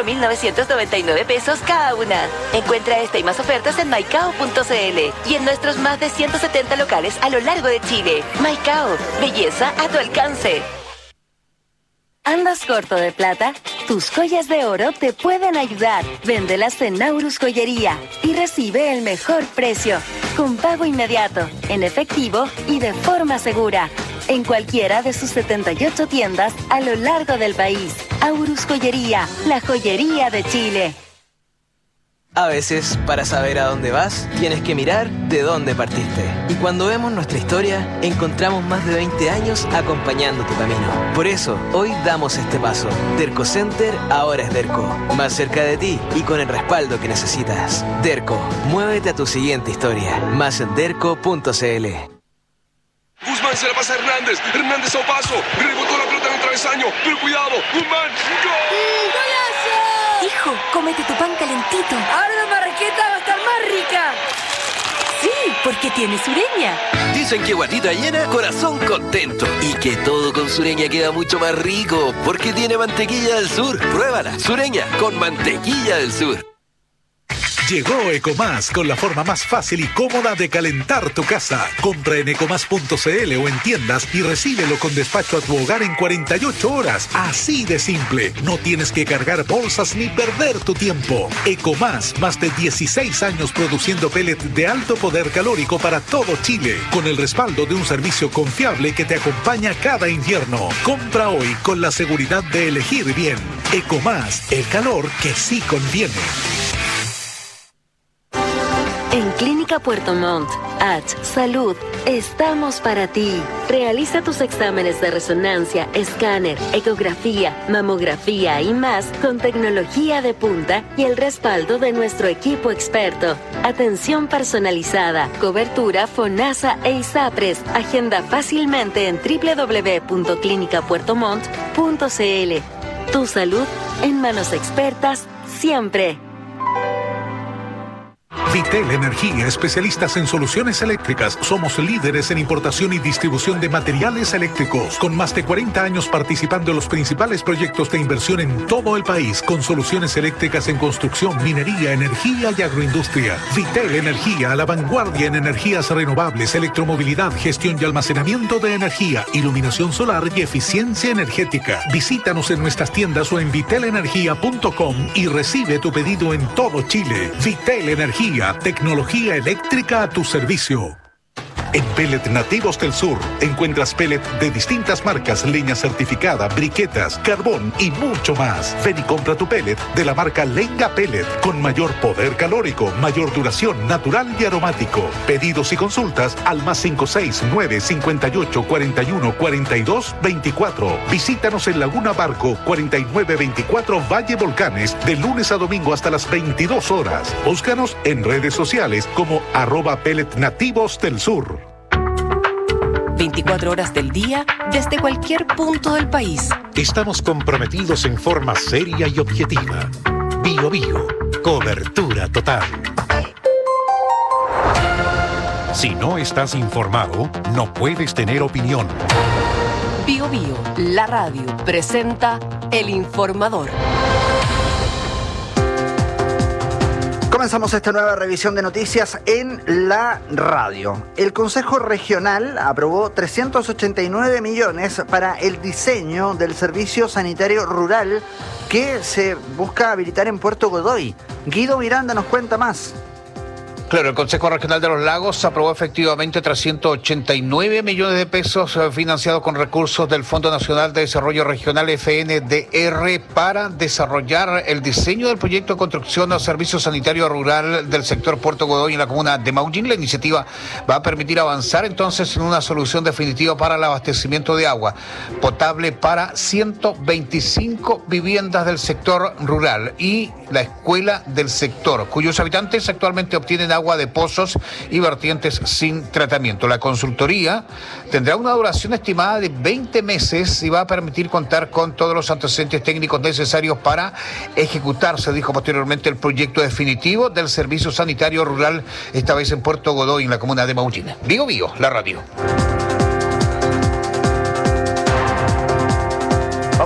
4.999 pesos cada una. Encuentra esta y más ofertas en maicao.cl y en nuestros más de 170 locales a lo largo de Chile. Maicao, belleza a tu alcance. ¿Andas corto de plata? Tus joyas de oro te pueden ayudar. Véndelas en Naurus Joyería y recibe el mejor precio, con pago inmediato, en efectivo y de forma segura. En cualquiera de sus 78 tiendas a lo largo del país. Aurus Joyería, la joyería de Chile. A veces, para saber a dónde vas, tienes que mirar de dónde partiste. Y cuando vemos nuestra historia, encontramos más de 20 años acompañando tu camino. Por eso, hoy damos este paso. Derco Center ahora es Derco. Más cerca de ti y con el respaldo que necesitas. Derco, muévete a tu siguiente historia. Más en derco.cl. Guzmán se la pasa a Hernández. Hernández a un paso. Rebotó la pelota en el travesaño. Pero cuidado. Guzmán. ¡Gol! Hijo, cómete tu pan calentito. Ahora la marraqueta va a estar más rica. Sí, porque tiene Sureña. Dicen que guatita llena, corazón contento. Y que todo con Sureña queda mucho más rico, porque tiene mantequilla del sur. Pruébala, Sureña, con mantequilla del sur. Llegó Ecomás con la forma más fácil y cómoda de calentar tu casa. Compra en ecomás.cl o en tiendas y recíbelo con despacho a tu hogar en 48 horas. Así de simple. No tienes que cargar bolsas ni perder tu tiempo. Ecomás, más de 16 años produciendo pellet de alto poder calórico para todo Chile, con el respaldo de un servicio confiable que te acompaña cada invierno. Compra hoy con la seguridad de elegir bien. Ecomás, el calor que sí conviene. En Clínica Puerto Montt, Salud, estamos para ti. Realiza tus exámenes de resonancia, escáner, ecografía, mamografía y más con tecnología de punta y el respaldo de nuestro equipo experto. Atención personalizada, cobertura FONASA e ISAPRES. Agenda fácilmente en www.clinicapuertomont.cl. Tu salud en manos expertas siempre. Vitel Energía, especialistas en soluciones eléctricas. Somos líderes en importación y distribución de materiales eléctricos, con más de 40 años participando en los principales proyectos de inversión en todo el país, con soluciones eléctricas en construcción, minería, energía y agroindustria. Vitel Energía, a la vanguardia en energías renovables, electromovilidad, gestión y almacenamiento de energía, iluminación solar y eficiencia energética. Visítanos en nuestras tiendas o en vitelenergia.com y recibe tu pedido en todo Chile. Vitel Energía, tecnología eléctrica a tu servicio. En Pellet Nativos del Sur encuentras pellet de distintas marcas, leña certificada, briquetas, carbón y mucho más. Ven y compra tu pellet de la marca Lenga Pellet, con mayor poder calórico, mayor duración, natural y aromático. Pedidos y consultas al +569 58 41 42 24. Visítanos en Laguna Barco 4924 Valle Volcanes, de lunes a domingo hasta las 22 horas. Búscanos en redes sociales como @Pellet Nativos del Sur. 24 horas del día, desde cualquier punto del país. Estamos comprometidos en forma seria y objetiva. Bio Bio, cobertura total. Si no estás informado, no puedes tener opinión. Bio Bio, la radio, presenta El Informador. Comenzamos esta nueva revisión de noticias en la radio. El Consejo Regional aprobó 389 millones para el diseño del servicio sanitario rural que se busca habilitar en Puerto Godoy. Guido Miranda nos cuenta más. Claro, el Consejo Regional de los Lagos aprobó efectivamente 389 millones de pesos financiados con recursos del Fondo Nacional de Desarrollo Regional FNDR para desarrollar el diseño del proyecto de construcción del servicio sanitario rural del sector Puerto Godoy en la comuna de Maullín. La iniciativa va a permitir avanzar entonces en una solución definitiva para el abastecimiento de agua potable para 125 viviendas del sector rural y la escuela del sector, cuyos habitantes actualmente obtienen agua de pozos y vertientes sin tratamiento. La consultoría tendrá una duración estimada de 20 meses y va a permitir contar con todos los antecedentes técnicos necesarios para ejecutar, se dijo posteriormente, el proyecto definitivo del servicio sanitario rural, esta vez en Puerto Godoy, en la comuna de Maullín. Bio Bio, la radio. Vamos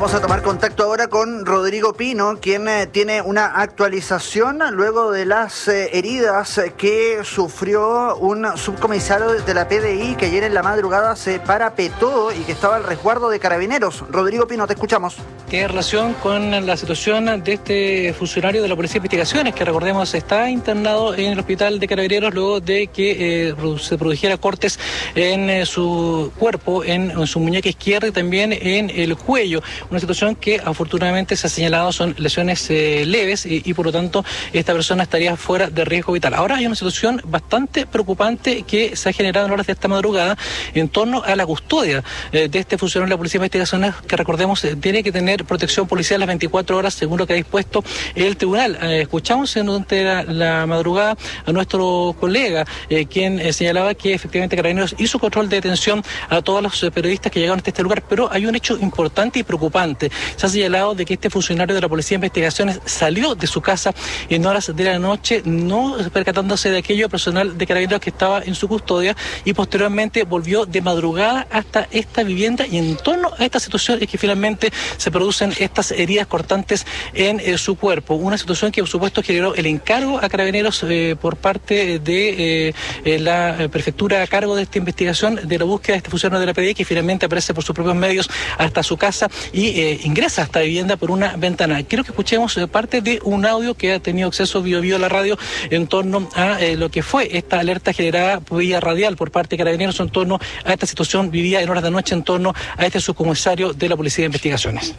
Vamos a tomar contacto ahora con Rodrigo Pino, quien tiene una actualización luego de las heridas que sufrió un subcomisario de la PDI que ayer en la madrugada se parapetó y que estaba al resguardo de Carabineros. Rodrigo Pino, te escuchamos. ¿Qué relación con la situación de este funcionario de la Policía de Investigaciones, que recordemos está internado en el hospital de Carabineros luego de que se produjera cortes en su cuerpo, en su muñeca izquierda y también en el cuello? Una situación que afortunadamente se ha señalado son lesiones leves y por lo tanto esta persona estaría fuera de riesgo vital. Ahora hay una situación bastante preocupante que se ha generado en horas de esta madrugada en torno a la custodia de este funcionario de la Policía de Investigaciones, que recordemos tiene que tener protección policial las 24 horas según lo que ha dispuesto el tribunal. Escuchamos durante la madrugada a nuestro colega quien señalaba que efectivamente Carabineros hizo control de detención a todos los periodistas que llegaron hasta este lugar, pero hay un hecho importante y preocupante. Se ha señalado de que este funcionario de la Policía de Investigaciones salió de su casa en horas de la noche, no percatándose de aquello personal de Carabineros que estaba en su custodia, y posteriormente volvió de madrugada hasta esta vivienda, y en torno a esta situación es que finalmente se producen estas heridas cortantes en su cuerpo. Una situación que por supuesto generó el encargo a Carabineros por parte de la prefectura a cargo de esta investigación de la búsqueda de este funcionario de la PDI, que finalmente aparece por sus propios medios hasta su casa y ingresa a esta vivienda por una ventana. Quiero que escuchemos parte de un audio que ha tenido acceso Bio a la radio en torno a lo que fue esta alerta generada vía radial por parte de Carabineros en torno a esta situación vivida en horas de noche en torno a este subcomisario de la Policía de Investigaciones.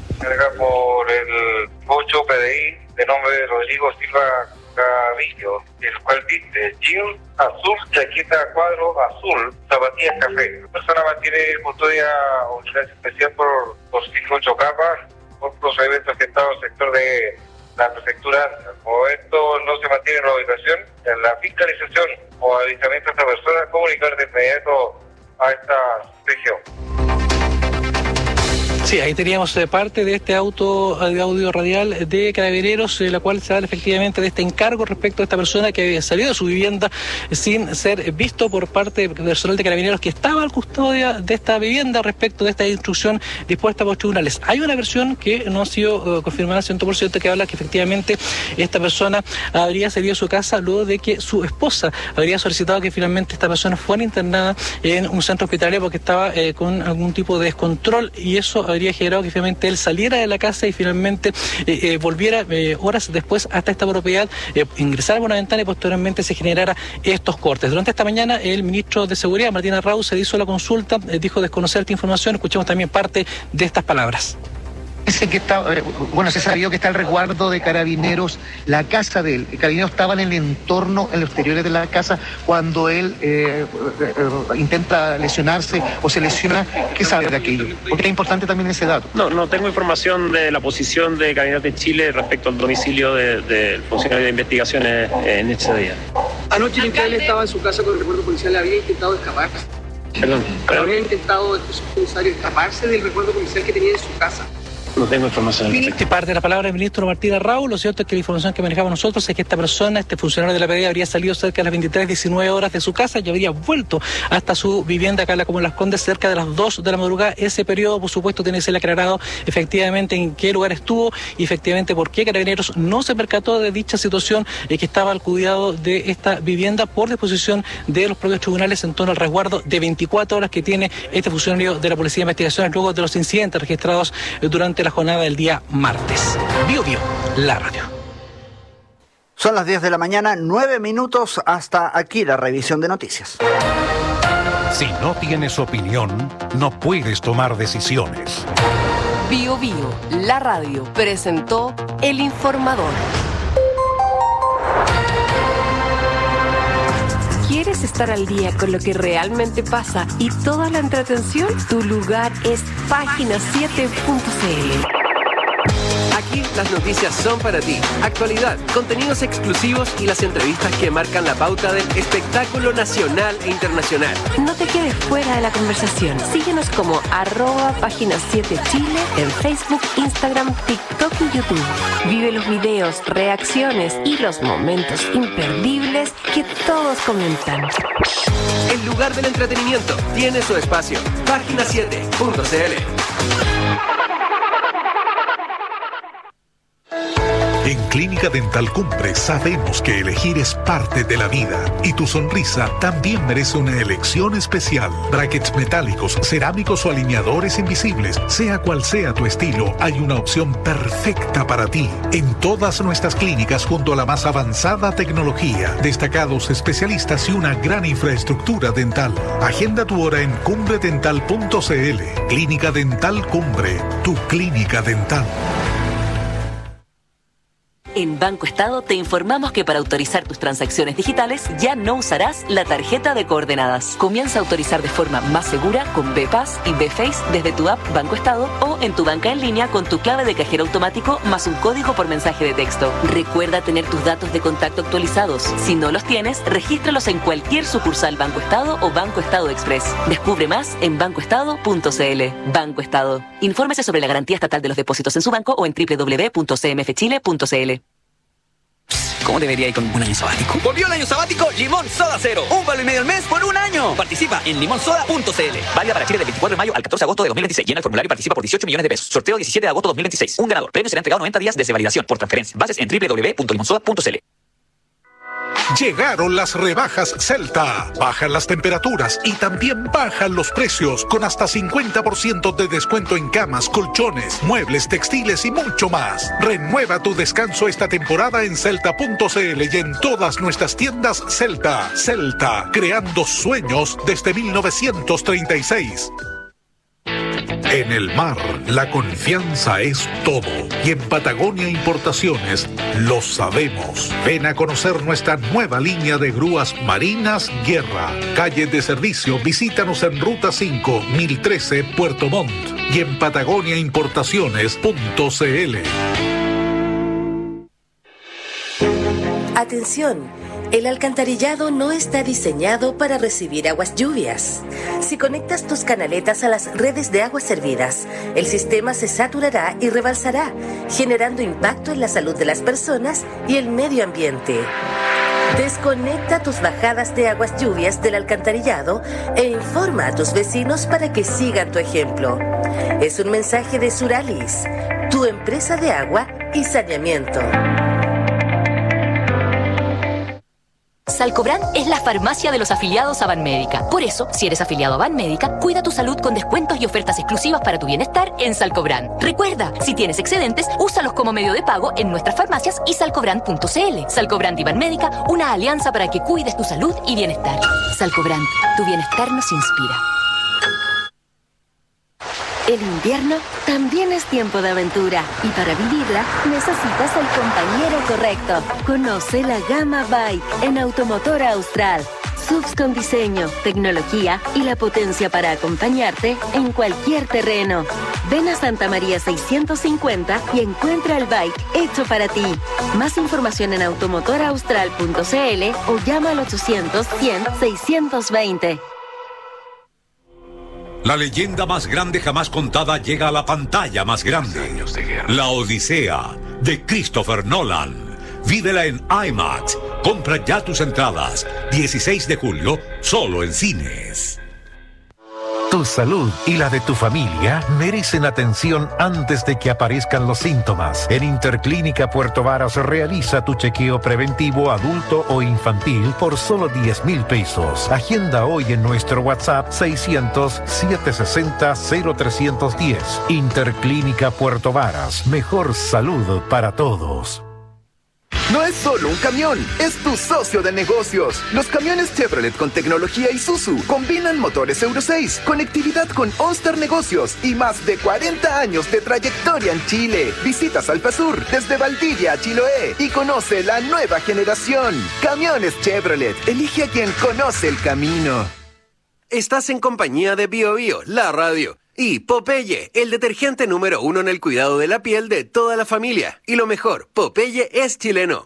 Por el 8 PDI de nombre Rodrigo Silva Carrillo, el cual viste jean azul, chaqueta cuadro azul, zapatillas café. La persona mantiene custodia o vigilancia especial por 5-8 capas, por procedimientos gestados al sector de la prefectura. Como esto no se mantiene en la ubicación, en la fiscalización o avistamiento a esta persona, comunicar de inmediato a esta región. Sí, ahí teníamos parte de este audio radial de Carabineros, la cual se habla efectivamente de este encargo respecto a esta persona que había salido de su vivienda sin ser visto por parte del personal de Carabineros que estaba al custodia de esta vivienda respecto de esta instrucción dispuesta por los tribunales. Hay una versión que no ha sido confirmada al 100% que habla que efectivamente esta persona habría salido de su casa luego de que su esposa habría solicitado que finalmente esta persona fuera internada en un centro hospitalario porque estaba con algún tipo de descontrol, y eso habría generado que finalmente él saliera de la casa y finalmente volviera horas después hasta esta propiedad, ingresara por una ventana y posteriormente se generara estos cortes. Durante esta mañana el ministro de Seguridad, Martín Arrau, se hizo la consulta, dijo desconocer esta información. Escuchemos también parte de estas palabras. Dice que está, se sabió que está el resguardo de Carabineros, la casa de él. Carabineros estaba en el entorno, en los exteriores de la casa, cuando él intenta lesionarse o se lesiona. ¿Qué sabe de aquello? Porque es importante también ese dato. No tengo información de la posición de Carabineros de Chile respecto al domicilio del funcionario de investigaciones en ese día. Anoche mientras él estaba en su casa con el recuerdo policial, había intentado escaparse. Perdón. Habría intentado el funcionario escaparse del recuerdo policial que tenía en su casa. No tengo información. Y parte de la palabra del ministro Martín Arrau. Lo cierto es que la información que manejamos nosotros es que esta persona, este funcionario de la PDI, habría salido cerca de las 23:19 horas de su casa y habría vuelto hasta su vivienda acá en la Comuna de Las Condes cerca de las 2 de la madrugada. Ese periodo, por supuesto, tiene que ser aclarado efectivamente en qué lugar estuvo y efectivamente por qué Carabineros no se percató de dicha situación que estaba al cuidado de esta vivienda por disposición de los propios tribunales en torno al resguardo de 24 horas que tiene este funcionario de la Policía de Investigaciones luego de los incidentes registrados durante la jornada del día martes. Bio, la radio. Son las 10 de la mañana, 9 minutos. Hasta aquí la revisión de noticias. Si no tienes opinión, no puedes tomar decisiones. Bio, la radio presentó El Informador. ¿Quieres estar al día con lo que realmente pasa y toda la entretención? Tu lugar es página7.cl. Aquí las noticias son para ti. Actualidad, contenidos exclusivos y las entrevistas que marcan la pauta del espectáculo nacional e internacional. No te quedes fuera de la conversación. Síguenos como @página7chile en Facebook, Instagram, TikTok y YouTube. Vive los videos, reacciones y los momentos imperdibles que todos comentan. El lugar del entretenimiento tiene su espacio. Página7.cl. En Clínica Dental Cumbre sabemos que elegir es parte de la vida y tu sonrisa también merece una elección especial. Brackets metálicos, cerámicos o alineadores invisibles, sea cual sea tu estilo, hay una opción perfecta para ti. En todas nuestras clínicas junto a la más avanzada tecnología, destacados especialistas y una gran infraestructura dental. Agenda tu hora en cumbredental.cl. Clínica Dental Cumbre, tu clínica dental. En Banco Estado te informamos que para autorizar tus transacciones digitales ya no usarás la tarjeta de coordenadas. Comienza a autorizar de forma más segura con BPAS y BFace desde tu app Banco Estado o en tu banca en línea con tu clave de cajero automático más un código por mensaje de texto. Recuerda tener tus datos de contacto actualizados. Si no los tienes, regístralos en cualquier sucursal Banco Estado o Banco Estado Express. Descubre más en bancoestado.cl. Banco Estado. Infórmese sobre la garantía estatal de los depósitos en su banco o en www.cmfchile.cl. ¿Cómo debería ir con un año sabático? Volvió el año sabático Limón Soda Cero. $1,50 al mes por un año. Participa en limonsoda.cl. Válida para Chile del 24 de mayo al 14 de agosto de 2026. Llena el formulario y participa por 18 millones de pesos. Sorteo 17 de agosto de 2026. Un ganador. Premio será entregado 90 días desde validación por transferencia. Bases en www.limonsoda.cl. Llegaron las rebajas Celta. Bajan las temperaturas y también bajan los precios con hasta 50% de descuento en camas, colchones, muebles, textiles y mucho más. Renueva tu descanso esta temporada en Celta.cl y en todas nuestras tiendas Celta. Celta, creando sueños desde 1936. En el mar, la confianza es todo. Y en Patagonia Importaciones lo sabemos. Ven a conocer nuestra nueva línea de grúas marinas Guerra. Calle de servicio, visítanos en Ruta 5, 1013, Puerto Montt. Y en patagoniaimportaciones.cl. Atención. El alcantarillado no está diseñado para recibir aguas lluvias. Si conectas tus canaletas a las redes de aguas servidas, el sistema se saturará y rebalsará, generando impacto en la salud de las personas y el medio ambiente. Desconecta tus bajadas de aguas lluvias del alcantarillado e informa a tus vecinos para que sigan tu ejemplo. Es un mensaje de Suralis, tu empresa de agua y saneamiento. Salcobran es la farmacia de los afiliados a Banmédica. Por eso, si eres afiliado a Banmédica, cuida tu salud con descuentos y ofertas exclusivas para tu bienestar en Salcobran. Recuerda, si tienes excedentes, úsalos como medio de pago en nuestras farmacias y salcobran.cl. Salcobran y Banmédica, una alianza para que cuides tu salud y bienestar. Salcobran, tu bienestar nos inspira. El invierno también es tiempo de aventura y para vivirla necesitas el compañero correcto. Conoce la gama Bike en Automotor Austral. SUVs con diseño, tecnología y la potencia para acompañarte en cualquier terreno. Ven a Santa María 650 y encuentra el bike hecho para ti. Más información en automotoraustral.cl o llama al 800-100-620. La leyenda más grande jamás contada llega a la pantalla más grande. La Odisea, de Christopher Nolan. Vívela en IMAX. Compra ya tus entradas. 16 de julio, solo en cines. Tu salud y la de tu familia merecen atención antes de que aparezcan los síntomas. En Interclínica Puerto Varas realiza tu chequeo preventivo adulto o infantil por solo 10,000 pesos. Agenda hoy en nuestro WhatsApp 600-760-0310. Interclínica Puerto Varas. Mejor salud para todos. No es solo un camión, es tu socio de negocios. Los camiones Chevrolet con tecnología Isuzu combinan motores Euro 6, conectividad con OnStar Negocios y más de 40 años de trayectoria en Chile. Visita Salpasur desde Valdivia a Chiloé y conoce la nueva generación. Camiones Chevrolet, elige a quien conoce el camino. Estás en compañía de Bio Bio, la radio. Y Popeye, el detergente número 1 en el cuidado de la piel de toda la familia. Y lo mejor, Popeye es chileno.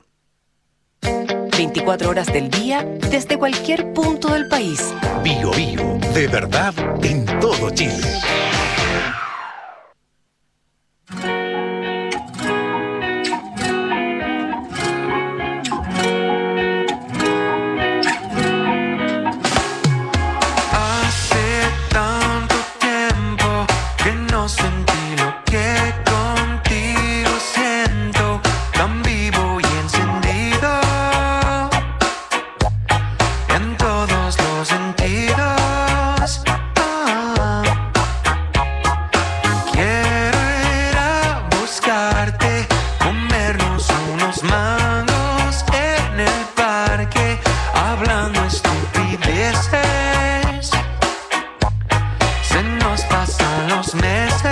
24 horas del día, desde cualquier punto del país. Bio Bio, de verdad, en todo Chile. Sentí lo que contigo siento también. comernos a unos mangos en el parque, hablando estupideces. Se nos pasan los meses.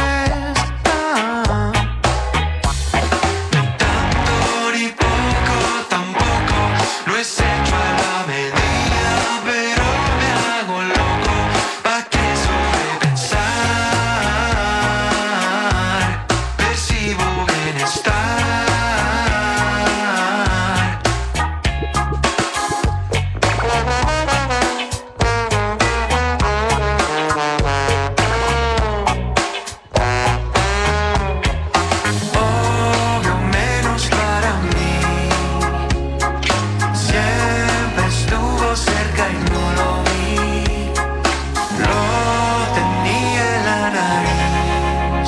Ni tanto ni poco tampoco, lo es hecho a la medida, pero me hago loco. ¿Pa' qué sobrepensar? Percibo bienestar. Obvio menos para mí. Siempre estuvo cerca y no lo vi. Lo tenía en la nariz.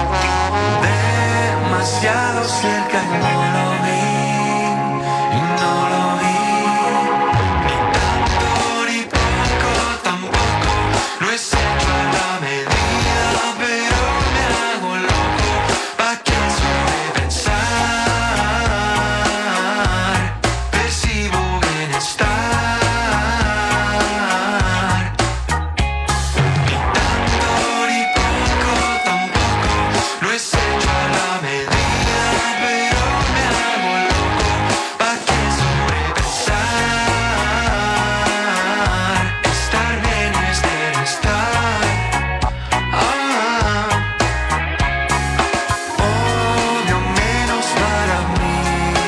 Demasiado cerca y no lo vi. Y no lo vi. Ni tanto ni poco tampoco, lo es hecho a la medida, pero me hago loco. ¿Pa' qué sobrepensar? Percibo bienestar. Ni tanto ni poco tampoco, lo es hecho a la medida, pero me hago loco. ¿Pa' qué sobrepensar? Estar bien es bienestar. Odio menos para mí.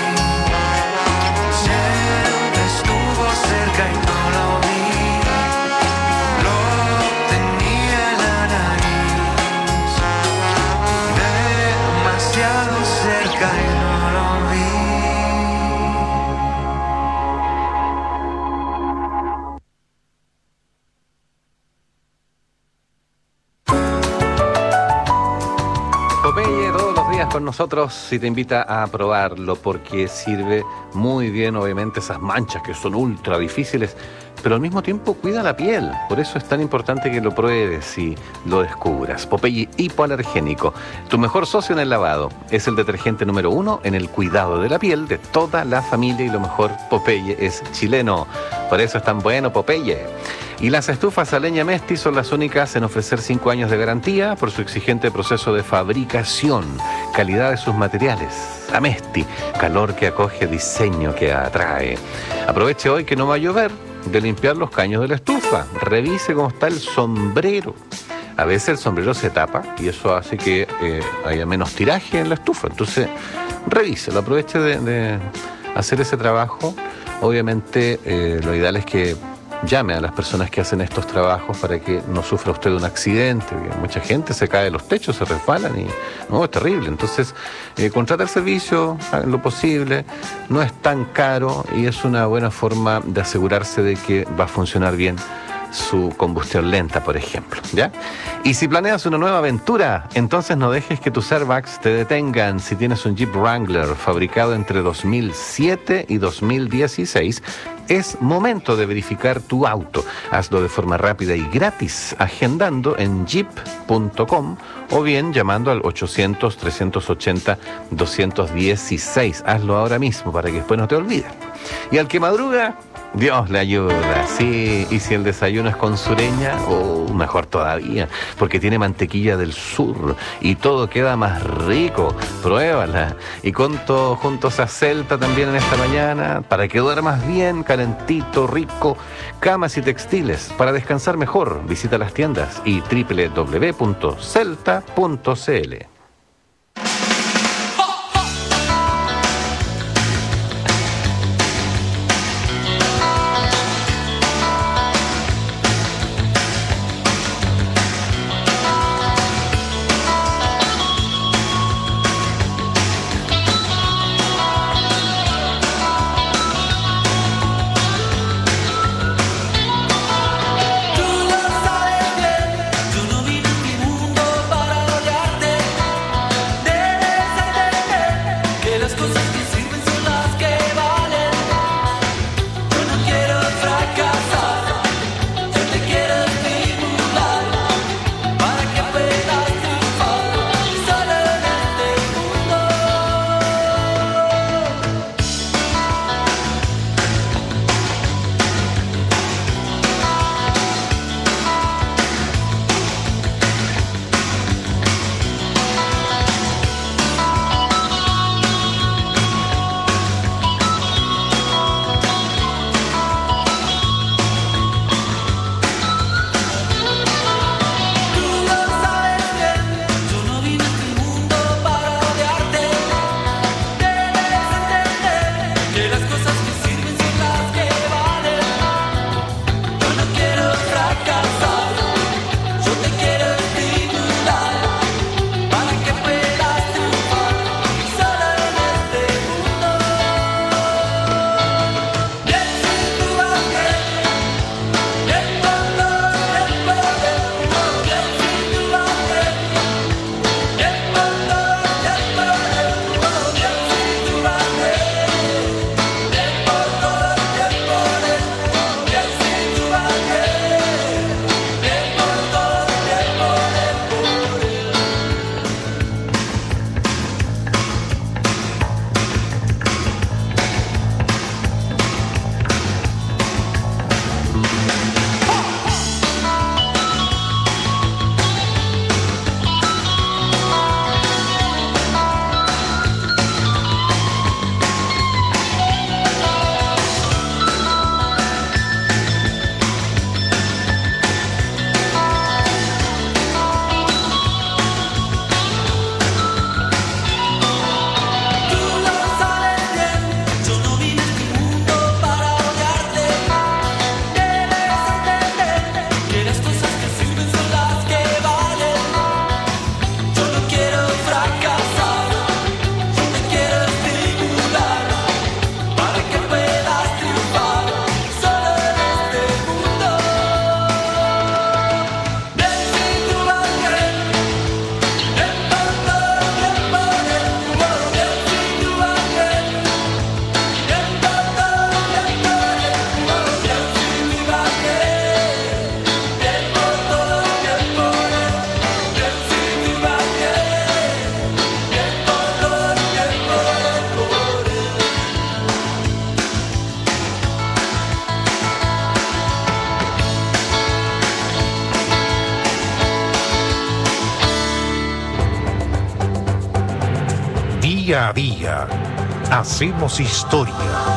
Siempre estuvo cerca y no lo vi. Lo tenía en la nariz. Demasiado cerca y no lo vi. Popeye todos los días con nosotros y te invita a probarlo porque sirve muy bien, obviamente, esas manchas que son ultra difíciles, pero al mismo tiempo cuida la piel. Por eso es tan importante que lo pruebes y lo descubras. Popeye hipoalergénico, tu mejor socio en el lavado. Es el detergente número 1 en el cuidado de la piel de toda la familia y lo mejor, Popeye es chileno. Por eso es tan bueno Popeye. Y las estufas a leña Mesti son las únicas en ofrecer 5 años de garantía por su exigente proceso de fabricación, calidad de sus materiales. Amesti, calor que acoge, diseño que atrae. Aproveche hoy que no va a llover de limpiar los caños de la estufa. Revise cómo está el sombrero. A veces el sombrero se tapa y eso hace que haya menos tiraje en la estufa. Entonces, revíselo, aproveche de hacer ese trabajo. Obviamente, lo ideal es que llame a las personas que hacen estos trabajos para que no sufra usted un accidente. Mucha gente se cae de los techos, se resbalan y no, es terrible. Entonces, contrata el servicio, hagan lo posible, no es tan caro y es una buena forma de asegurarse de que va a funcionar bien su combustión lenta, por ejemplo, ¿ya? Y si planeas una nueva aventura, entonces no dejes que tus airbags te detengan. Si tienes un Jeep Wrangler fabricado entre 2007 y 2016, es momento de verificar tu auto. Hazlo de forma rápida y gratis, agendando en jeep.com o bien llamando al 800-380-216. Hazlo ahora mismo para que después no te olvides. Y al que madruga, Dios le ayuda, sí. Y si el desayuno es con sureña, mejor todavía, porque tiene mantequilla del sur y todo queda más rico. Pruébala. Y juntos a Celta también en esta mañana, para que duermas bien, calentito, rico. Camas y textiles, para descansar mejor. Visita las tiendas y www.celta.cl. Día a día hacemos historia.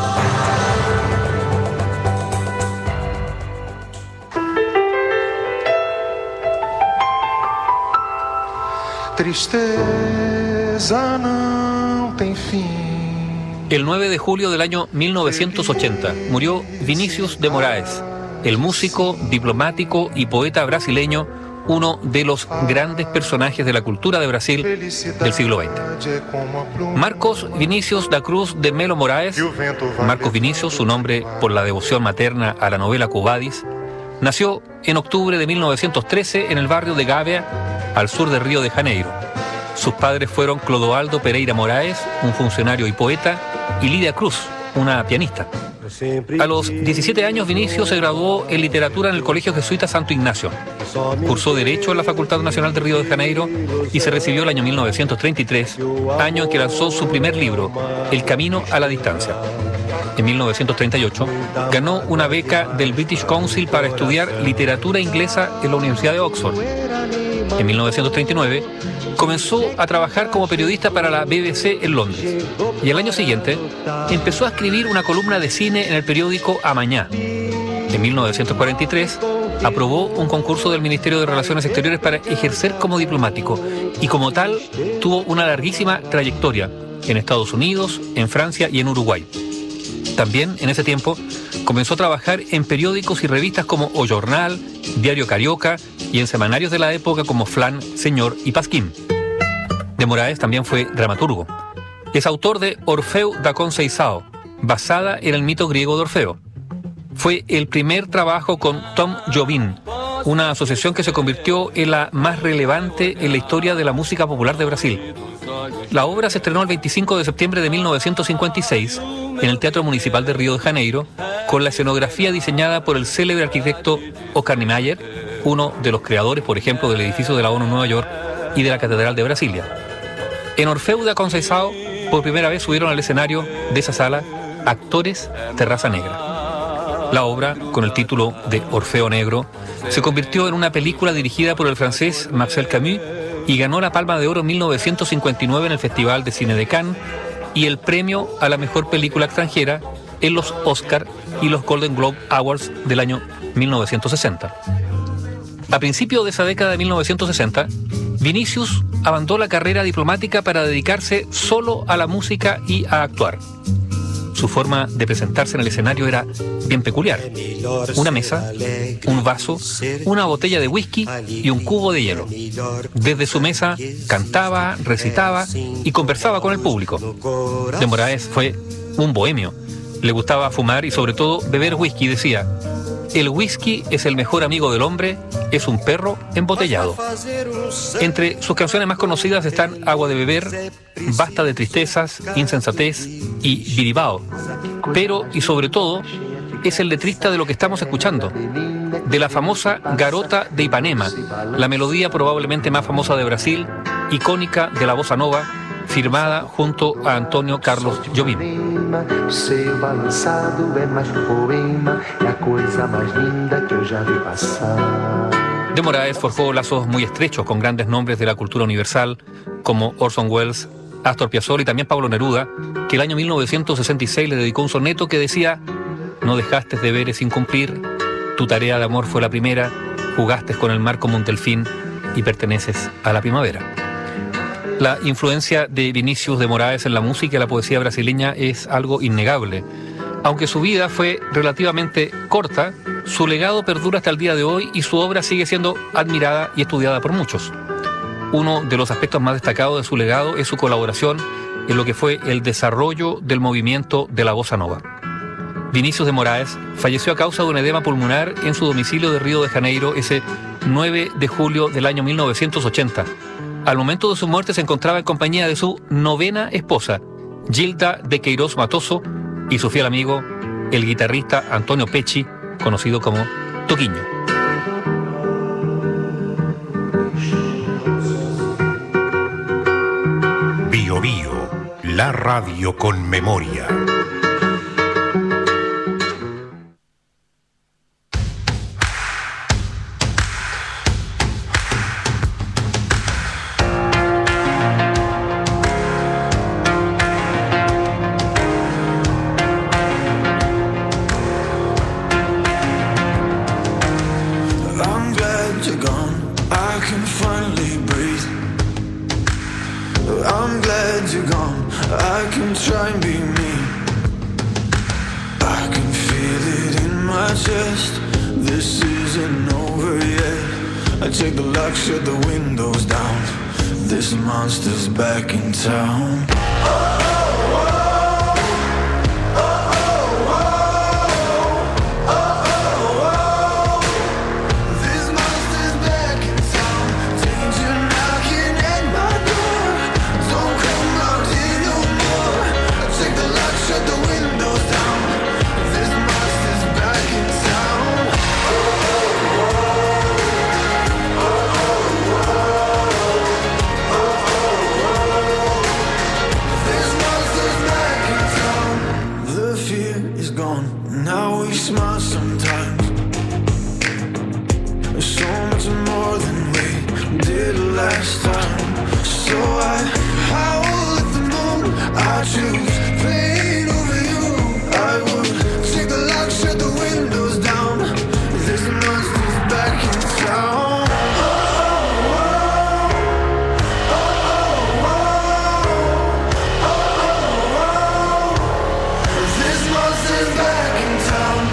Tristeza não tem fin. El 9 de julio del año 1980 murió Vinícius de Moraes, el músico, diplomático y poeta brasileño, uno de los grandes personajes de la cultura de Brasil del siglo XX. Marcos Vinícius da Cruz de Melo Moraes, Marcos Vinícius, su nombre por la devoción materna a la novela Quo Vadis, nació en octubre de 1913 en el barrio de Gávea, al sur de Río de Janeiro. Sus padres fueron Clodoaldo Pereira Moraes, un funcionario y poeta, y Lidia Cruz, una pianista. A los 17 años, Vinícius se graduó en literatura en el Colegio Jesuita Santo Ignacio. Cursó Derecho en la Facultad Nacional de Río de Janeiro y se recibió el año 1933, año en que lanzó su primer libro, El Camino a la Distancia. En 1938, ganó una beca del British Council para estudiar literatura inglesa en la Universidad de Oxford. En 1939, comenzó a trabajar como periodista para la BBC en Londres. Y al año siguiente, empezó a escribir una columna de cine en el periódico Amañá. En 1943, aprobó un concurso del Ministerio de Relaciones Exteriores para ejercer como diplomático y como tal tuvo una larguísima trayectoria en Estados Unidos, en Francia y en Uruguay. También, en ese tiempo, comenzó a trabajar en periódicos y revistas como O Jornal, Diario Carioca y en semanarios de la época como Flan, Señor y Pasquín. De Moraes también fue dramaturgo. Es autor de Orfeu da Conceição, basada en el mito griego de Orfeo. Fue el primer trabajo con Tom Jobim, una asociación que se convirtió en la más relevante en la historia de la música popular de Brasil. La obra se estrenó el 25 de septiembre de 1956 en el Teatro Municipal de Río de Janeiro, con la escenografía diseñada por el célebre arquitecto Oscar Niemeyer, uno de los creadores, por ejemplo, del edificio de la ONU en Nueva York y de la Catedral de Brasilia. En Orfeu da Conceição, por primera vez subieron al escenario de esa sala actores de raza negra. La obra, con el título de Orfeo Negro, se convirtió en una película dirigida por el francés Marcel Camus y ganó la Palma de Oro en 1959 en el Festival de Cine de Cannes y el premio a la mejor película extranjera en los Oscar y los Golden Globe Awards del año 1960. A principios de esa década de 1960, Vinícius abandonó la carrera diplomática para dedicarse solo a la música y a actuar. Su forma de presentarse en el escenario era bien peculiar. Una mesa, un vaso, una botella de whisky y un cubo de hielo. Desde su mesa cantaba, recitaba y conversaba con el público. De Moraes fue un bohemio. Le gustaba fumar y sobre todo beber whisky. Decía: el whisky es el mejor amigo del hombre, es un perro embotellado. Entre sus canciones más conocidas están Agua de beber, Basta de tristezas, Insensatez y Biribao. Pero, y sobre todo, es el letrista de lo que estamos escuchando, de la famosa Garota de Ipanema, la melodía probablemente más famosa de Brasil, icónica de la bossa nova, firmada junto a Antonio Carlos Jobim. Seu balançado é mais um poema, é a coisa mais linda que eu já vi passar. De Moraes forjó lazos muy estrechos con grandes nombres de la cultura universal como Orson Welles, Astor Piazzolla y también Pablo Neruda, que el año 1966 le dedicó un soneto que decía: no dejaste deberes sin cumplir, tu tarea de amor fue la primera, jugaste con el mar como un delfín y perteneces a la primavera. La influencia de Vinícius de Moraes en la música y la poesía brasileña es algo innegable. Aunque su vida fue relativamente corta, su legado perdura hasta el día de hoy y su obra sigue siendo admirada y estudiada por muchos. Uno de los aspectos más destacados de su legado es su colaboración en lo que fue el desarrollo del movimiento de la bossa nova. Vinícius de Moraes falleció a causa de un edema pulmonar en su domicilio de Río de Janeiro ese 9 de julio del año 1980. Al momento de su muerte se encontraba en compañía de su novena esposa, Gilda de Queiroz Matoso, y su fiel amigo, el guitarrista Antonio Pecci, conocido como Toquinho. Bio Bio, la radio con memoria. can try and be me. I can feel it in my chest. This isn't over yet. I take the lock, shut the windows down. This monster's back in town. Smile sometimes. So much more than we did last time. So I howl at the moon. I choose pain over you. I would take the lock, shut the windows down. This monster's back in town. This monster's back in town.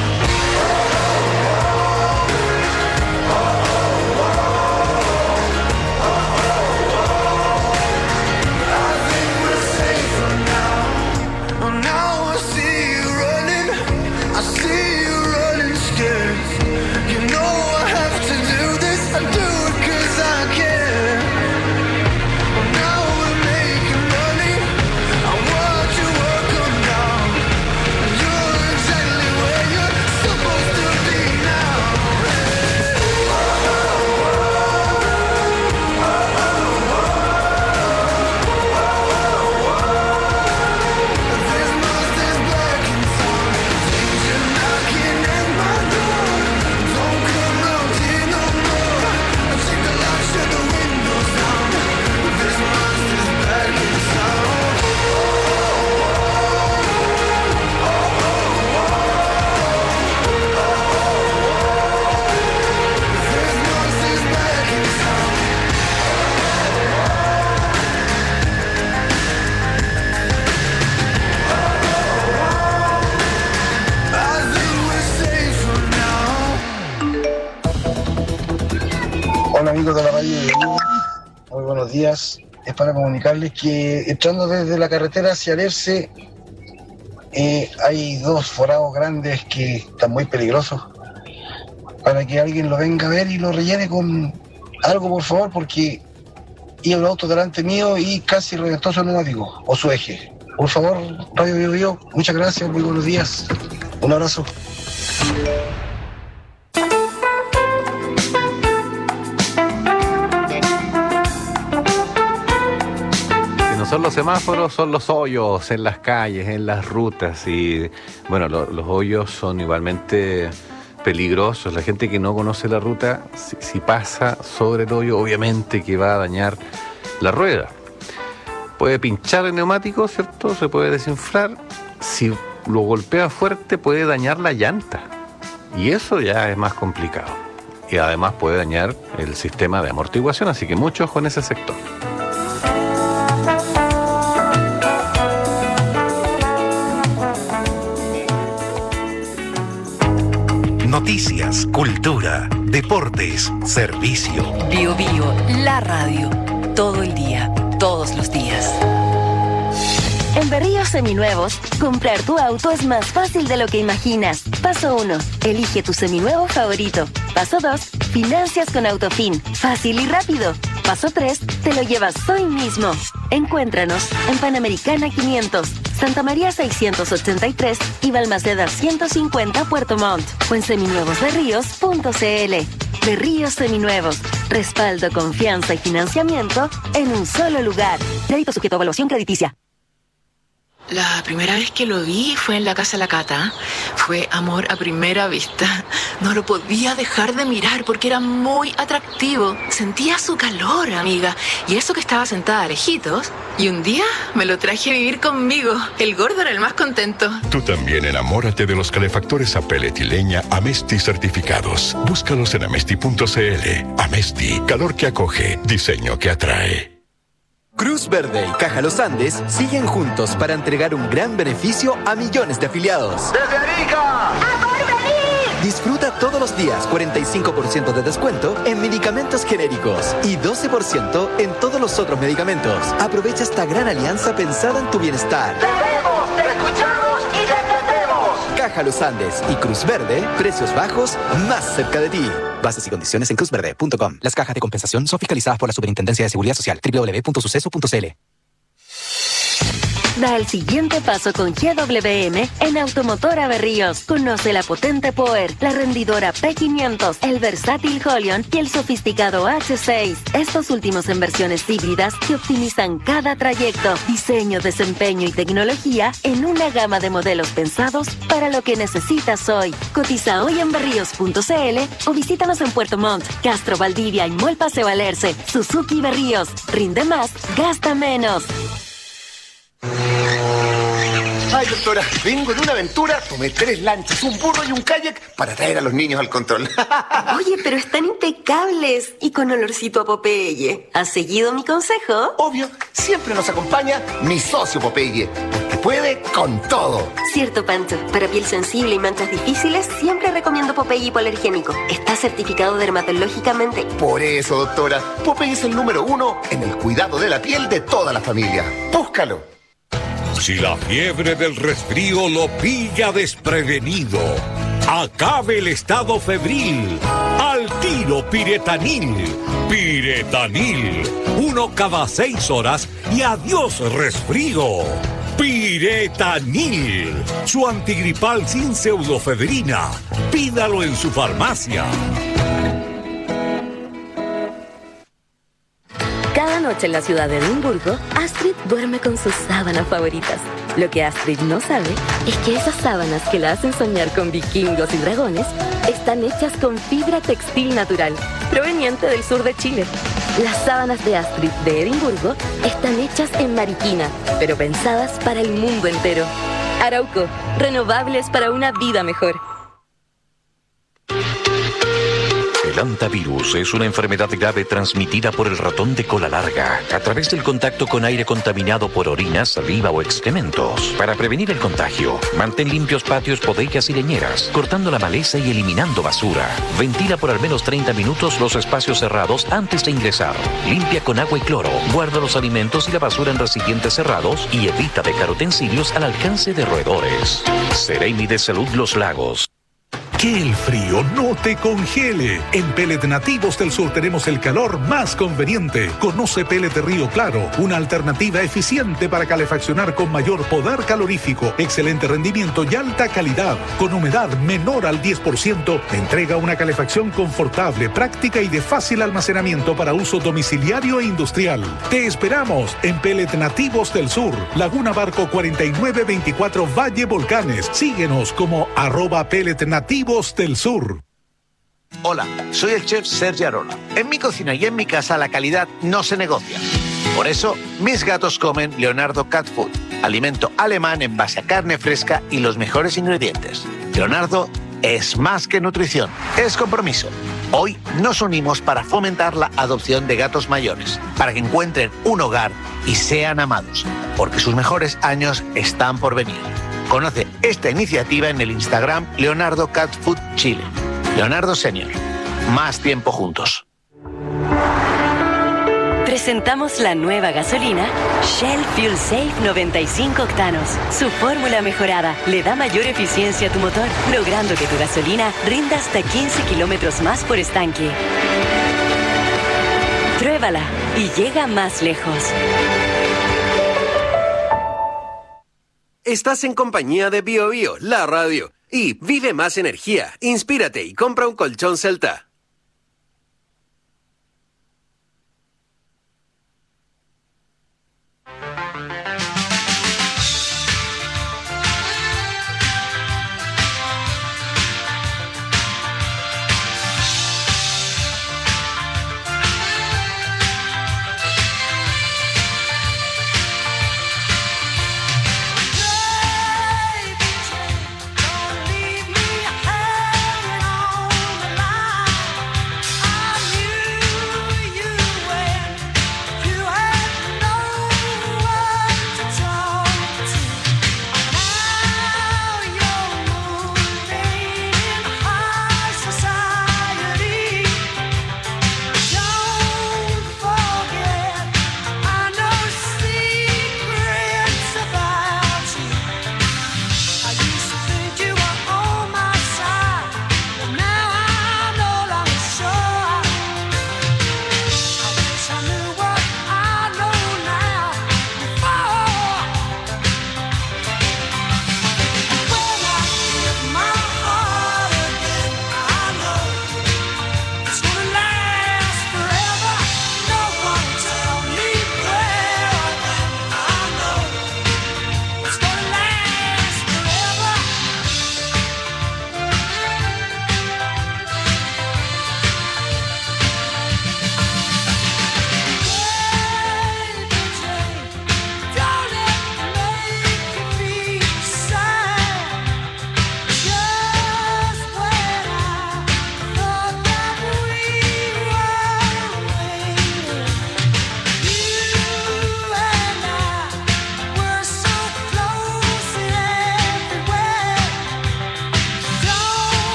Hola amigos de la radio de Vivo, muy buenos días. Es para comunicarles que entrando desde la carretera hacia Alerce hay dos forados grandes que están muy peligrosos, para que alguien lo venga a ver y lo rellene con algo, por favor, porque iba un auto delante mío y casi reventó su neumático o su eje. Por favor, Radio Vivo Vivo, muchas gracias, muy buenos días, un abrazo. Son los semáforos, son los hoyos en las calles, en las rutas. Y bueno, los hoyos son igualmente peligrosos. La gente que no conoce la ruta, si pasa sobre el hoyo, obviamente que va a dañar la rueda. Puede pinchar el neumático, ¿cierto? Se puede desinflar. Si lo golpea fuerte, puede dañar la llanta. Y eso ya es más complicado. Y además puede dañar el sistema de amortiguación, así que mucho ojo en ese sector. Noticias, cultura, deportes, servicio. Bio Bio, la radio. Todo el día, todos los días. En Berríos Seminuevos, comprar tu auto es más fácil de lo que imaginas. Paso 1. Elige tu seminuevo favorito. Paso 2. Financias con Autofin. Fácil y rápido. Paso 3. Te lo llevas hoy mismo. Encuéntranos en Panamericana 500, Santa María 683 y Balmaceda 150 Puerto Montt. O en seminuevosberríos.cl. Berríos Seminuevos. Respaldo, confianza y financiamiento en un solo lugar. Crédito sujeto a evaluación crediticia. La primera vez que lo vi fue en la casa de la Cata. Fue amor a primera vista. No lo podía dejar de mirar porque era muy atractivo. Sentía su calor, amiga. Y eso que estaba sentada a lejitos. Y un día me lo traje a vivir conmigo. El gordo era el más contento. Tú también enamórate de los calefactores a pellet y leña Amesti certificados. Búscalos en amesti.cl. Amesti, calor que acoge, diseño que atrae. Cruz Verde y Caja Los Andes siguen juntos para entregar un gran beneficio a millones de afiliados. ¡Desde Arica! ¡A Porvenir! Disfruta todos los días 45% de descuento en medicamentos genéricos y 12% en todos los otros medicamentos. Aprovecha esta gran alianza pensada en tu bienestar. ¡Te vemos, te escuchamos y te entendemos! Caja Los Andes y Cruz Verde, precios bajos más cerca de ti. Bases y condiciones en cruzverde.com. Las cajas de compensación son fiscalizadas por la Superintendencia de Seguridad Social. www.suceso.cl. Da el siguiente paso con GWM en Automotora Berríos. Conoce la potente Power, la rendidora P500, el versátil Holion y el sofisticado H6. Estos últimos en versiones híbridas que optimizan cada trayecto, diseño, desempeño y tecnología en una gama de modelos pensados para lo que necesitas hoy. Cotiza hoy en berríos.cl o visítanos en Puerto Montt, Castro, Valdivia y Mall Paseo Alerce. Suzuki Berríos. Rinde más, gasta menos. Ay, doctora, vengo de una aventura, tomé 3 lanchas, un burro y un kayak para traer a los niños al control. Oye, pero están impecables y con olorcito a Popeye. ¿Has seguido mi consejo? Obvio, siempre nos acompaña mi socio Popeye, porque puede con todo. Cierto, Pancho. Para piel sensible y manchas difíciles, siempre recomiendo Popeye hipoalergénico. Está certificado dermatológicamente. Por eso, doctora, Popeye es el número 1 en el cuidado de la piel de toda la familia. Búscalo. Si la fiebre del resfrío lo pilla desprevenido, acabe el estado febril. Al tiro Piretanil. Piretanil. 1 cada 6 horas y adiós resfrío. Piretanil. Su antigripal sin pseudofedrina. Pídalo en su farmacia. Cada noche en la ciudad de Edimburgo, Astrid duerme con sus sábanas favoritas. Lo que Astrid no sabe es que esas sábanas que la hacen soñar con vikingos y dragones están hechas con fibra textil natural, proveniente del sur de Chile. Las sábanas de Astrid de Edimburgo están hechas en Mariquina, pero pensadas para el mundo entero. Arauco, renovables para una vida mejor. El hantavirus es una enfermedad grave transmitida por el ratón de cola larga a través del contacto con aire contaminado por orina, saliva o excrementos. Para prevenir el contagio, mantén limpios patios, bodegas y leñeras, cortando la maleza y eliminando basura. Ventila por al menos 30 minutos los espacios cerrados antes de ingresar. Limpia con agua y cloro. Guarda los alimentos y la basura en recipientes cerrados y evita dejar utensilios al alcance de roedores. Seremi de Salud Los Lagos. Que el frío no te congele. En Pellet Nativos del Sur tenemos el calor más conveniente. Conoce Pellet Río Claro, una alternativa eficiente para calefaccionar con mayor poder calorífico, excelente rendimiento y alta calidad. Con humedad menor al 10%, entrega una calefacción confortable, práctica y de fácil almacenamiento para uso domiciliario e industrial. Te esperamos en Pellet Nativos del Sur, Laguna Barco 4924 Valle Volcanes. Síguenos como @Pellet Nativos del Sur. Hola, soy el chef Sergio Arola. En mi cocina y en mi casa la calidad no se negocia. Por eso, mis gatos comen Leonardo Cat Food, alimento alemán en base a carne fresca y los mejores ingredientes. Leonardo es más que nutrición, es compromiso. Hoy nos unimos para fomentar la adopción de gatos mayores, para que encuentren un hogar y sean amados, porque sus mejores años están por venir. Conoce esta iniciativa en el Instagram Leonardo Cat Food Chile. Leonardo Senior. Más tiempo juntos. Presentamos la nueva gasolina Shell Fuel Safe 95 octanos. Su fórmula mejorada le da mayor eficiencia a tu motor, logrando que tu gasolina rinda hasta 15 kilómetros más por estanque. Pruébala y llega más lejos. Estás en compañía de BioBio, la radio. Y vive más energía, inspírate y compra un colchón Celta.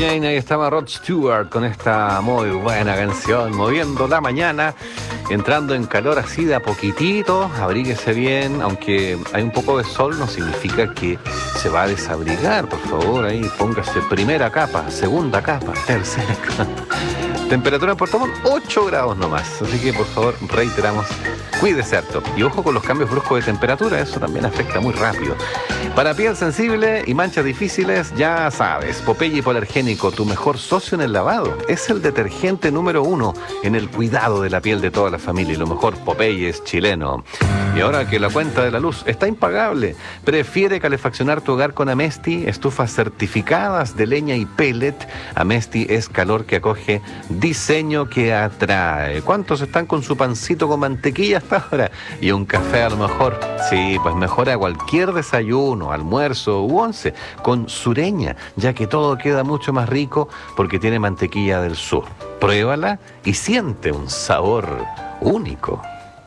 Jane, ahí estaba Rod Stewart con esta muy buena canción, moviendo la mañana, entrando en calor así de a poquitito. Abríguese bien, aunque hay un poco de sol, no significa que se va a desabrigar. Por favor, ahí póngase primera capa, segunda capa, tercera capa. Temperatura en Puerto Montt, 8 grados nomás. Así que, por favor, reiteramos, cuídese harto. Y ojo con los cambios bruscos de temperatura, eso también afecta muy rápido. Para piel sensible y manchas difíciles, ya sabes, Popeye Hipoalergénico, tu mejor socio en el lavado. Es el detergente número 1 en el cuidado de la piel de toda la familia. Y lo mejor, Popeye es chileno. Y ahora que la cuenta de la luz está impagable, prefiere calefaccionar tu hogar con Amesti, estufas certificadas de leña y pellet. Amesti es calor que acoge, diseño que atrae. ¿Cuántos están con su pancito con mantequilla hasta ahora? Y un café a lo mejor. Sí, pues mejora cualquier desayuno, almuerzo u once con Sureña, ya que todo queda mucho más rico porque tiene mantequilla del sur. Pruébala y siente un sabor único.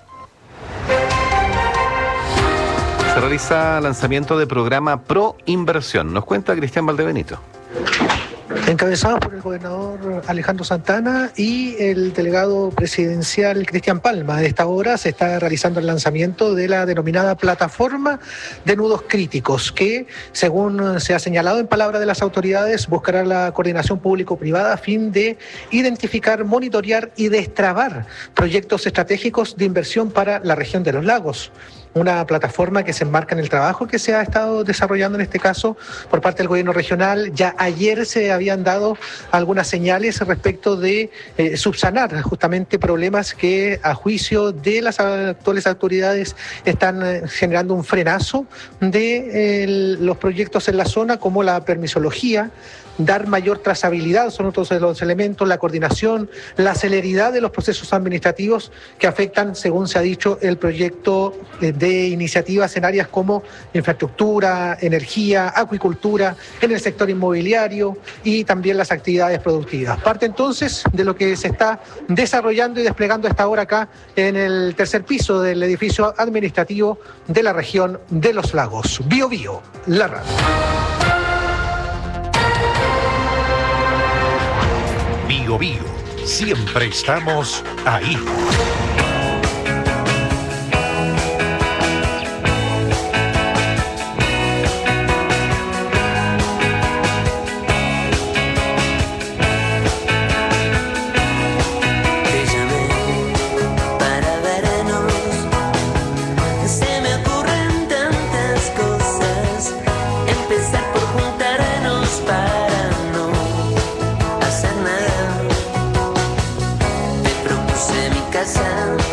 Se realiza lanzamiento de programa Pro Inversión. Nos cuenta Cristian Valdebenito. Encabezados por el gobernador Alejandro Santana y el delegado presidencial Cristian Palma. De esta hora se está realizando el lanzamiento de la denominada plataforma de nudos críticos, que, según se ha señalado en palabras de las autoridades, buscará la coordinación público-privada a fin de identificar, monitorear y destrabar proyectos estratégicos de inversión para la región de los lagos. Una plataforma que se enmarca en el trabajo que se ha estado desarrollando en este caso por parte del gobierno regional. Ya ayer se habían dado algunas señales respecto de subsanar justamente problemas que a juicio de las actuales autoridades están generando un frenazo de los proyectos en la zona, como la permisología, dar mayor trazabilidad, son otros de los elementos, la coordinación, la celeridad de los procesos administrativos que afectan, según se ha dicho, el proyecto de iniciativas en áreas como infraestructura, energía, acuicultura, en el sector inmobiliario y también las actividades productivas. Parte entonces de lo que se está desarrollando y desplegando hasta ahora acá en el tercer piso del edificio administrativo de la región de los lagos. Bio Bio, la radio. Bio Bio, siempre estamos ahí. Casa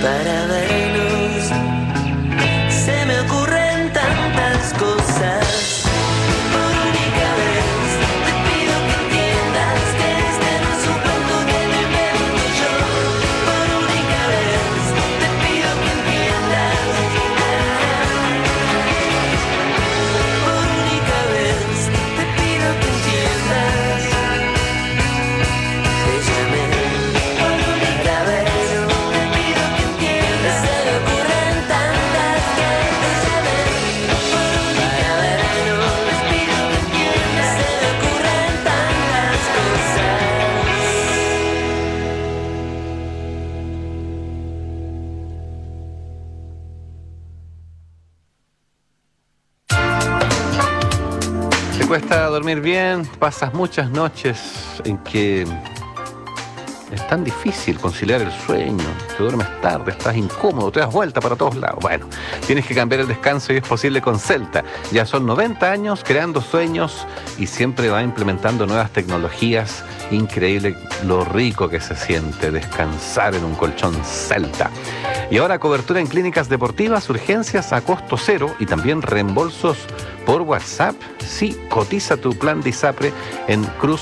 para vernos. Se me ocurren tantas cosas. Por única vez te pido que entiendas que este no es un cuento que me invento yo. Por única vez te pido que entiendas. Por única vez te pido que entiendas. Te llamé por única vez. Te pido que entiendas. Se me ocurren tantas que te llamé por única vez. Les pido que entiendas. Se me ocurren tantas cosas. ¿Te cuesta dormir bien? ¿Pasas muchas noches en que es tan difícil conciliar el sueño? Te duermes tarde, estás incómodo, te das vuelta para todos lados. Bueno, tienes que cambiar el descanso y es posible con Celta. Ya son 90 años creando sueños y siempre va implementando nuevas tecnologías. Increíble lo rico que se siente descansar en un colchón Celta. Y ahora cobertura en clínicas deportivas, urgencias a costo cero y también reembolsos por WhatsApp. Sí, cotiza tu plan de ISAPRE en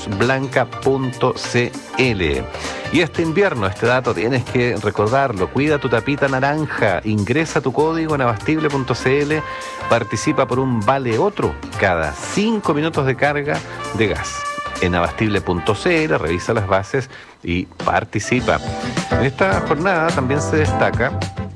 cruzblanca.cl. Y este invierno, este dato tienes que recordarlo, cuida tu tapita naranja, ingresa tu código en abastible.cl, participa por un vale otro cada 5 minutos de carga de gas. En abastible.cl, revisa las bases y participa. En esta jornada también se destaca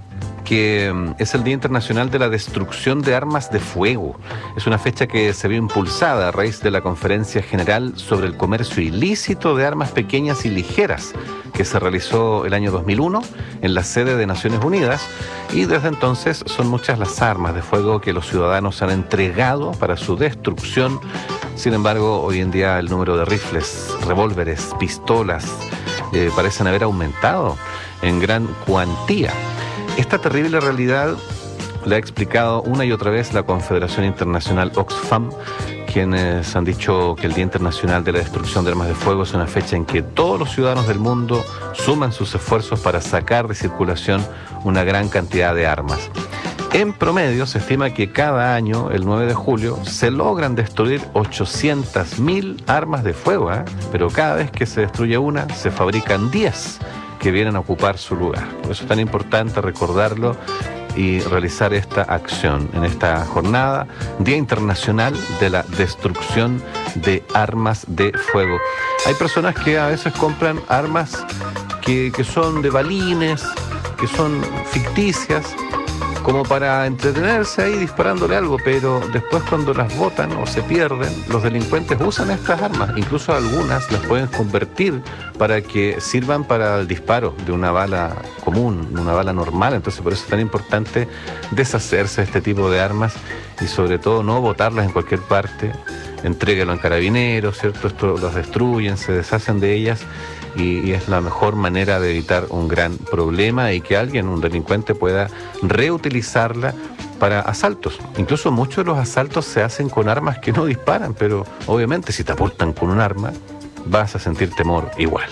que es el Día Internacional de la Destrucción de Armas de Fuego. Es una fecha que se vio impulsada a raíz de la Conferencia General sobre el Comercio Ilícito de Armas Pequeñas y Ligeras, que se realizó el año 2001 en la sede de Naciones Unidas, y desde entonces son muchas las armas de fuego que los ciudadanos han entregado para su destrucción. Sin embargo, hoy en día el número de rifles, revólveres, pistolas parecen haber aumentado en gran cuantía. Esta terrible realidad la ha explicado una y otra vez la Confederación Internacional Oxfam, quienes han dicho que el Día Internacional de la Destrucción de Armas de Fuego es una fecha en que todos los ciudadanos del mundo suman sus esfuerzos para sacar de circulación una gran cantidad de armas. En promedio se estima que cada año, el 9 de julio, se logran destruir 800.000 armas de fuego, pero cada vez que se destruye una, se fabrican 10 que vienen a ocupar su lugar. Por eso es tan importante recordarlo y realizar esta acción en esta jornada, Día Internacional de la Destrucción de Armas de Fuego. Hay personas que a veces compran armas que son de balines, que son ficticias, como para entretenerse ahí disparándole algo, pero después cuando las botan o se pierden, los delincuentes usan estas armas, incluso algunas las pueden convertir para que sirvan para el disparo de una bala común, una bala normal. Entonces por eso es tan importante deshacerse de este tipo de armas y sobre todo no botarlas en cualquier parte. Entréguelo en carabineros, ¿cierto? Esto los destruyen, se deshacen de ellas y es la mejor manera de evitar un gran problema y que alguien, un delincuente, pueda reutilizarla para asaltos. Incluso muchos de los asaltos se hacen con armas que no disparan, pero obviamente si te apuntan con un arma vas a sentir temor igual.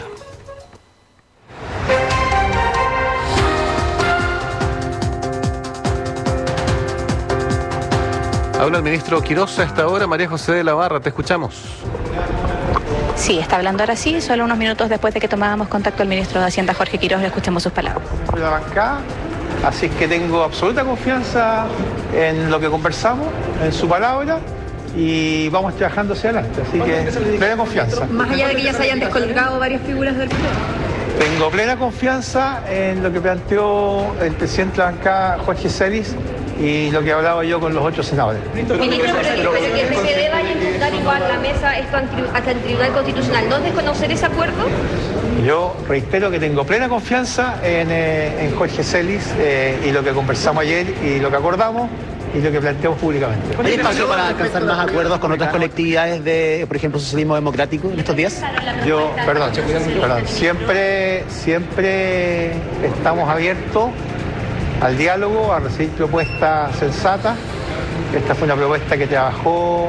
Habla el ministro Quiroz a esta hora. María José de la Barra, te escuchamos. Sí, está hablando ahora sí, solo unos minutos después de que tomábamos contacto al ministro de Hacienda, Jorge Quiroz, le escuchemos sus palabras. La bancada, así que tengo absoluta confianza en lo que conversamos, en su palabra, y vamos trabajando hacia adelante, así que plena confianza. Más allá de que ya se hayan descolgado varias figuras del club. Tengo plena confianza en lo que planteó el presidente de la bancada, Jorge Celis, y lo que hablaba yo con los 8 senadores. Ministro, pero que el PCD vaya a imputar igual la mesa esto hasta el Tribunal Constitucional, ¿no es desconocer ese acuerdo? Yo reitero que tengo plena confianza en Jorge Celis y lo que conversamos ayer y lo que acordamos y lo que planteamos públicamente. ¿Hay espacio para alcanzar más acuerdos con otras colectividades de, por ejemplo, socialismo democrático en estos días? Perdón, siempre estamos abiertos al diálogo, a recibir propuestas sensatas. Esta fue una propuesta que trabajó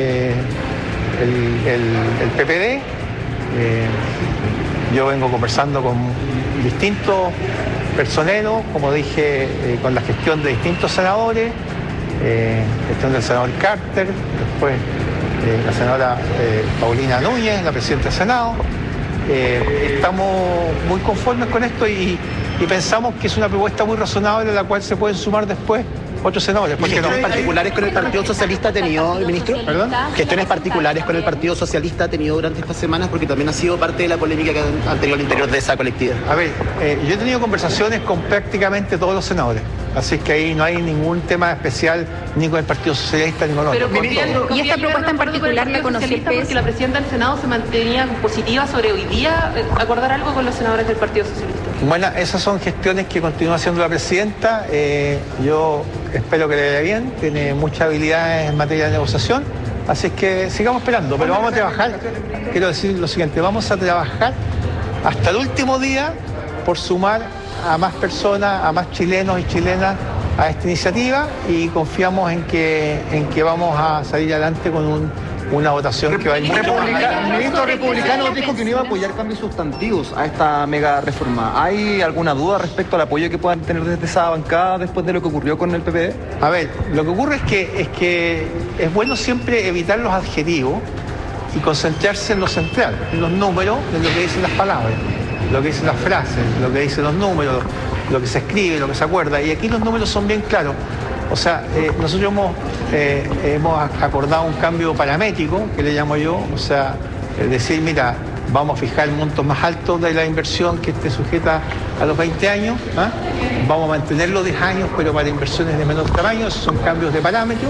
el PPD. Yo vengo conversando con distintos personero, como dije, con la gestión de distintos senadores, gestión del senador Carter, después la senadora Paulina Núñez, la presidenta del Senado. Estamos muy conformes con esto y pensamos que es una propuesta muy razonable a la cual se pueden sumar después otros senadores. ¿Gestiones particulares con el Partido Socialista ha tenido, ministro? ¿Perdón? ¿Gestiones particulares con el Partido Socialista ha tenido durante estas semanas? Porque también ha sido parte de la polémica que han tenido al interior de esa colectividad. A ver, yo he tenido conversaciones con prácticamente todos los senadores. Así que ahí no hay ningún tema especial ni con el Partido Socialista ni con otro. ¿Y esta propuesta en particular la conoció el PS? Porque la presidenta del Senado se mantenía positiva sobre hoy día acordar algo con los senadores del Partido Socialista. Bueno, esas son gestiones que continúa haciendo la presidenta. Yo espero que le vaya bien, tiene muchas habilidades en materia de negociación, así que sigamos esperando, pero vamos a trabajar. Quiero decir lo siguiente, vamos a trabajar hasta el último día por sumar a más personas, a más chilenos y chilenas a esta iniciativa y confiamos en que vamos a salir adelante con una votación que va a ir mucho más allá. El ministro republicano dijo que no iba a apoyar cambios sustantivos a esta mega reforma. ¿Hay alguna duda respecto al apoyo que puedan tener desde esa bancada después de lo que ocurrió con el PPD? A ver, lo que ocurre es que es bueno siempre evitar los adjetivos y concentrarse en lo central, en los números, en lo que dicen las palabras, lo que dicen las frases, lo que dicen los números, lo que se escribe, lo que se acuerda. Y aquí los números son bien claros. O sea, nosotros hemos acordado un cambio paramétrico, que le llamo yo, o sea, decir, mira, vamos a fijar montos más altos de la inversión que esté sujeta a los 20 años, ¿ah? Vamos a mantener los 10 años, pero para inversiones de menor tamaño. Esos son cambios de parámetros,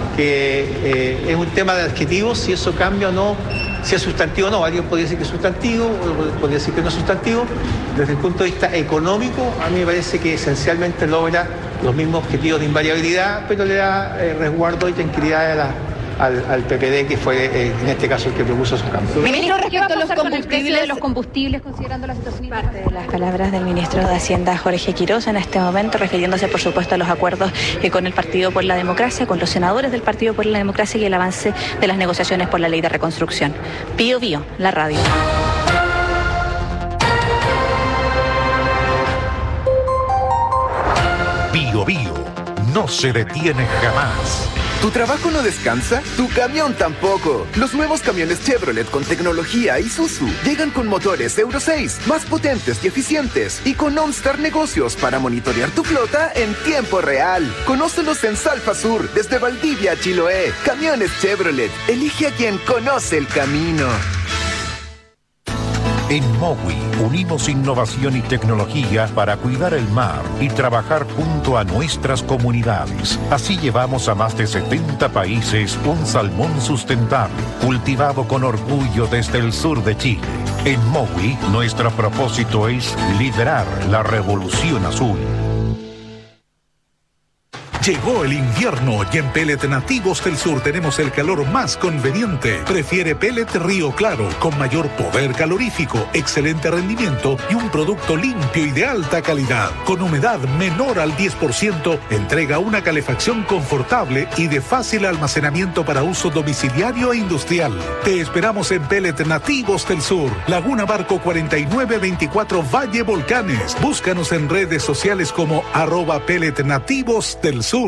que es un tema de adjetivos, si eso cambia o no, si es sustantivo o no. Alguien podría decir que es sustantivo, o podría decir que no es sustantivo. Desde el punto de vista económico, a mí me parece que esencialmente logra los mismos objetivos de invariabilidad, pero le da resguardo y tranquilidad al PPD, que fue en este caso el que propuso esos cambios. Ministro, respecto a los combustibles, considerando la situación. Parte de las palabras del ministro de Hacienda, Jorge Quiroz, en este momento, refiriéndose, por supuesto, a los acuerdos con el Partido por la Democracia, con los senadores del Partido por la Democracia y el avance de las negociaciones por la ley de reconstrucción. Bío Bío, la radio. Bío Bío no se detiene jamás. ¿Tu trabajo no descansa? Tu camión tampoco. Los nuevos camiones Chevrolet con tecnología Isuzu llegan con motores Euro 6, más potentes y eficientes, y con OnStar Negocios para monitorear tu flota en tiempo real. Conócelos en Salfa Sur, desde Valdivia a Chiloé. Camiones Chevrolet. Elige a quien conoce el camino. En Mowi unimos innovación y tecnología para cuidar el mar y trabajar junto a nuestras comunidades. Así llevamos a más de 70 países un salmón sustentable, cultivado con orgullo desde el sur de Chile. En Mowi, nuestro propósito es liderar la revolución azul. Llegó el invierno y en Pellet Nativos del Sur tenemos el calor más conveniente. Prefiere Pellet Río Claro, con mayor poder calorífico, excelente rendimiento y un producto limpio y de alta calidad. Con humedad menor al 10%, entrega una calefacción confortable y de fácil almacenamiento para uso domiciliario e industrial. Te esperamos en Pellet Nativos del Sur, Laguna Barco 4924 Valle Volcanes. Búscanos en redes sociales como @pelletnativos del Sur.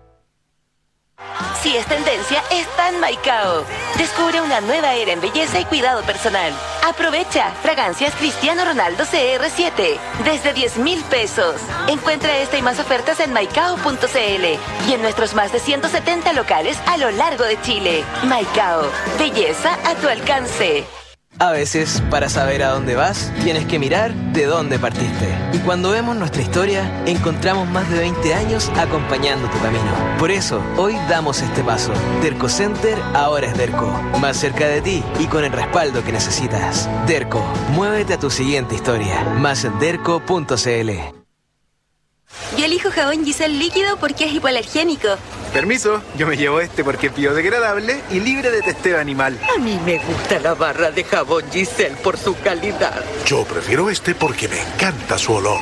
Si es tendencia, está en Maicao. Descubre una nueva era en belleza y cuidado personal. Aprovecha fragancias Cristiano Ronaldo CR7 desde 10,000 pesos. Encuentra esta y más ofertas en maicao.cl y en nuestros más de 170 locales a lo largo de Chile. Maicao, belleza a tu alcance. A veces, para saber a dónde vas, tienes que mirar de dónde partiste. Y cuando vemos nuestra historia, encontramos más de 20 años acompañando tu camino. Por eso, hoy damos este paso. Derco Center ahora es Derco. Más cerca de ti y con el respaldo que necesitas. Derco, muévete a tu siguiente historia. Más en derco.cl. Yo elijo jabón Giselle líquido porque es hipoalergénico. Permiso, yo me llevo este porque es biodegradable y libre de testeo animal. A mí me gusta la barra de jabón Giselle por su calidad. Yo prefiero este porque me encanta su olor.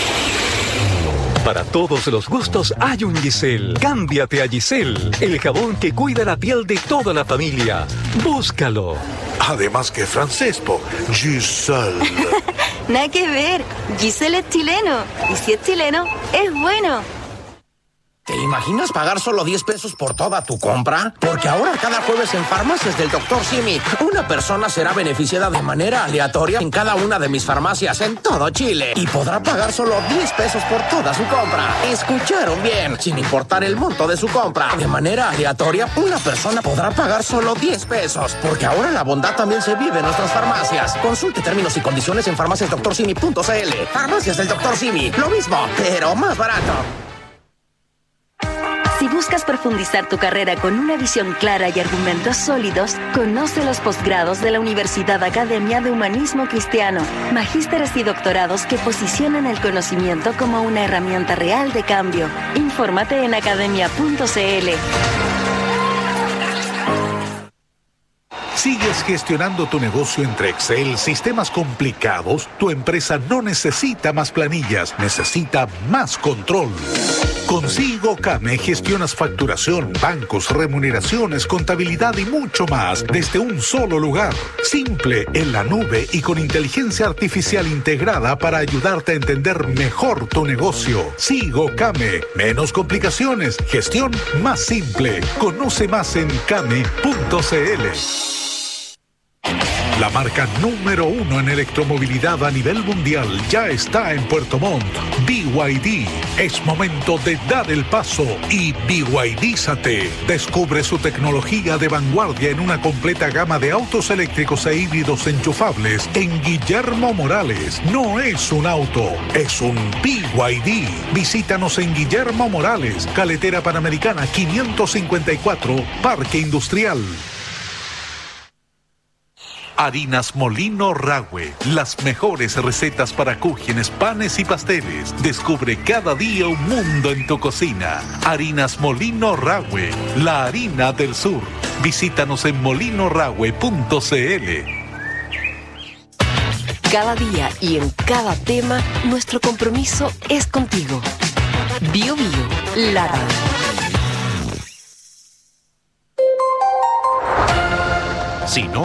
Para todos los gustos hay un Giselle. Cámbiate a Giselle, el jabón que cuida la piel de toda la familia. Búscalo. Además que francés, po. Giselle. Nada que ver. Giselle es chileno. Y si es chileno, es bueno. ¿Te imaginas pagar solo 10 pesos por toda tu compra? Porque ahora cada jueves en Farmacias del Dr. Simi, una persona será beneficiada de manera aleatoria en cada una de mis farmacias en todo Chile. Y podrá pagar solo 10 pesos por toda su compra. ¿Escucharon bien? Sin importar el monto de su compra. De manera aleatoria, una persona podrá pagar solo 10 pesos. Porque ahora la bondad también se vive en nuestras farmacias. Consulte términos y condiciones en farmaciasdoctorsimi.cl. Farmacias del Dr. Simi. Lo mismo, pero más barato. Si buscas profundizar tu carrera con una visión clara y argumentos sólidos, conoce los posgrados de la Universidad Academia de Humanismo Cristiano, magísteres y doctorados que posicionan el conocimiento como una herramienta real de cambio. Infórmate en academia.cl. ¿Sigues gestionando tu negocio entre Excel, sistemas complicados? Tu empresa no necesita más planillas, necesita más control. Con Sigo Kame gestionas facturación, bancos, remuneraciones, contabilidad y mucho más desde un solo lugar. Simple, en la nube y con inteligencia artificial integrada para ayudarte a entender mejor tu negocio. Sigo Kame. Menos complicaciones, gestión más simple. Conoce más en kame.cl. La marca número 1 en electromovilidad a nivel mundial ya está en Puerto Montt. BYD. Es momento de dar el paso y BYDízate. Descubre su tecnología de vanguardia en una completa gama de autos eléctricos e híbridos enchufables en Guillermo Morales. No es un auto, es un BYD. Visítanos en Guillermo Morales, Carretera Panamericana 554, Parque Industrial. Harinas Molino Rahue, las mejores recetas para cúgenes, panes y pasteles. Descubre cada día un mundo en tu cocina. Harinas Molino Rahue, la harina del sur. Visítanos en molinorahue.cl. Cada día y en cada tema, nuestro compromiso es contigo. Bio Bio, la radio. Si no